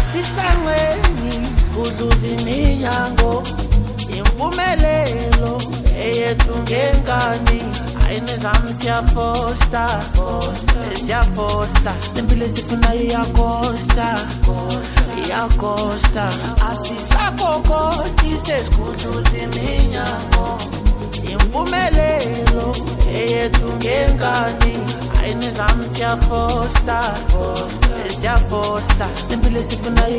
Asisangweni kuzuza iminyango impumelelo eyethu ngengani ayinizami siyafosta impilo esifunayo iyakosta asisakokoti sesikuzuza iminyango impumelelo eyethu ngengani ayinizami siyafosta impilo esifunayo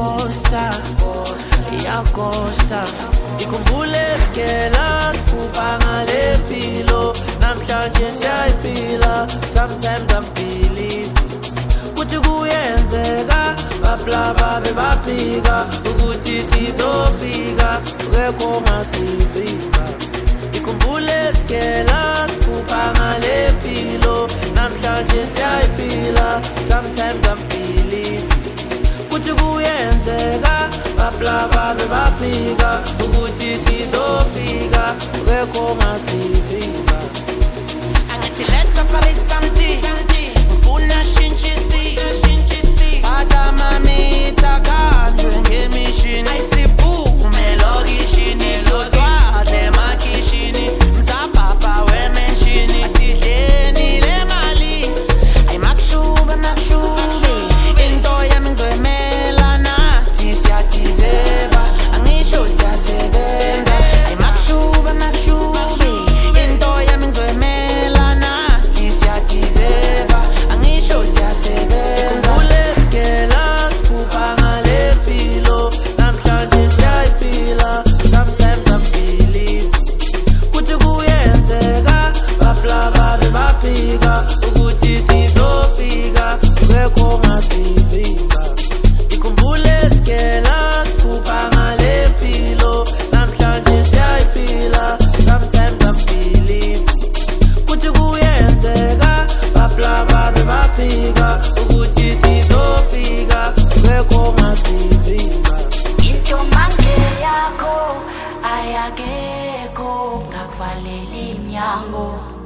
iyakosta ikhumbule sikela kupanga lempilo namhlanje siyayiphila sometimes I believe ukuthi kuyenzeka bablaba bebafika ukuthi sizofika ngekho masifika ikhumbule sikela kupanga lempilo namhlanje siyayiphila sometimes I believe ukuthi kuyenzeka bablaba bebafika ukuthi sizofika ngekho masifika angathi let's apply something ufuna shintshisi atamamita kanjwe ngemishini ayisiphume lokishini lodwadle makishini mzapapa wemenshini asidleni le mali ayimakushuba nakushubi into yami ngizoyimela nathi siyatizeba angisho siyasebenza ayimakushuba nakushubi into yami ngizoyimela nathi siyatizeba angisho siyasebenza ulesikela kupanga lempilo namhlanje siyayiphila sometimes I believe ukuthi kuyenzeka bablaba bebafika ukuthi sizofika ngekho masifika ikhumbule sikela kupanga lempilo namhlanje siyayiphila sometimes I believe ukuthi kuyenzeka bablaba bebafika ukuthi sizofika ngekho masifika intombange yakho ayakekho ngakuvalela iminyango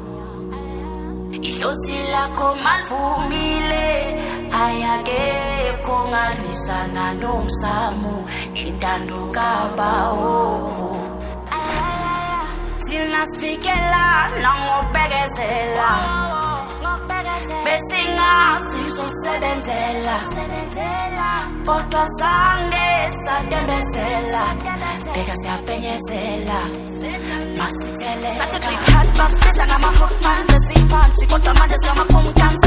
ihlosi lakho malivumile ayakekho ngalwisana nomsamu intando kabawo thina sifikela nangobekezela besingazizosebenzela kodwa sange sadembezela bheka siyapenyezela masithele sathi trip hat basibisa ngama-hookman besiphansi kodwa manje siyamaphumuthansi